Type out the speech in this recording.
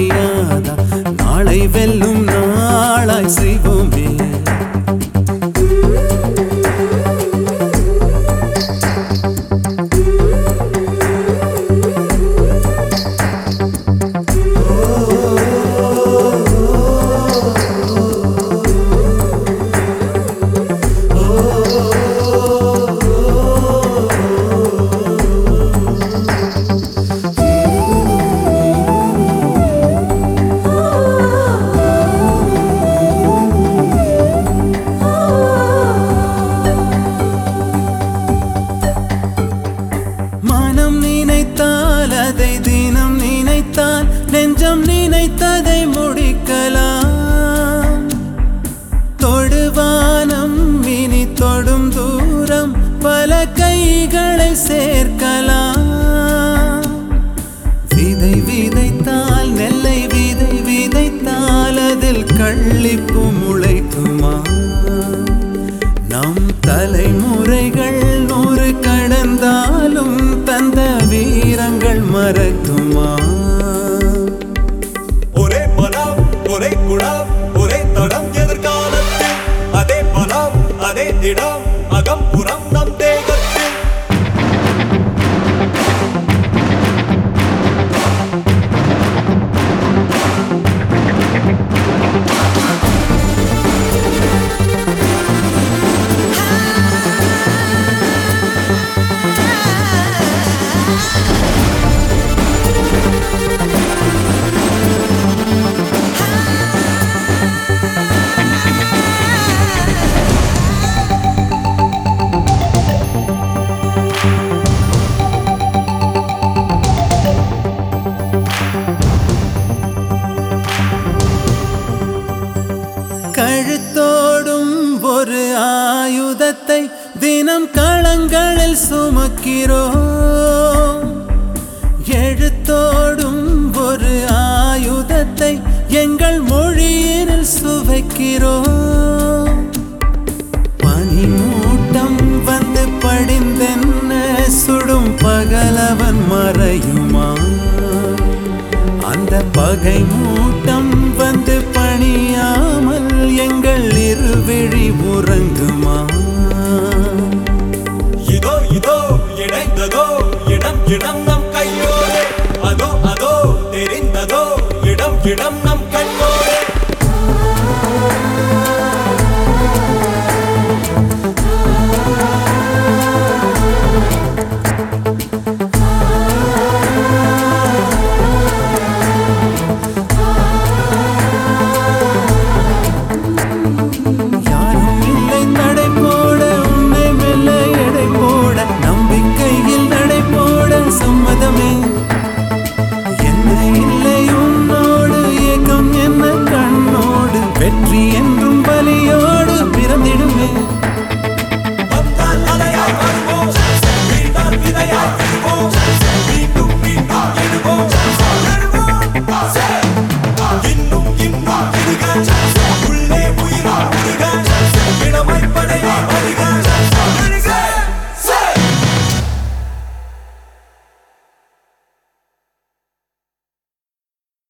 முடியாதா நாளை வெல்லும் நாளாய் செய்வோமே அதை தினம் நினைத்தால் நெஞ்சம் நினைத்ததை முடிக்கலாம் தொடுவானம் இனி தொடும் தூரம் பல கைகளை சேர்க்கலாம் விதை விதைத்தால் நெல்லை விதை விதைத்தால் அதில் கள்ளிப்பு முளைக்குமா நம் தலைமுறைகள் 100 கடந்தாலும் தந்த வீரங்கள் மறக்குமா ஒரே மனம் ஒரே குணம் ஒரே தடம் எதிர்காலத்தில் அதே மனம் அதே திடம் அகம் புறம் நம் தேகத்தில் கழுத்தோடும் ஒரு ஆயுதத்தை தினம் களங்களில் சுமக்கிறோம் எழுத்தோடும் ஒரு ஆயுதத்தை எங்கள் மொழியினில் சுவைக்கிறோம் பனிமூட்டம் வந்து படிந்தென்ன சுடும் பகலவன் மறையுமா அந்த பகை மூட்டம்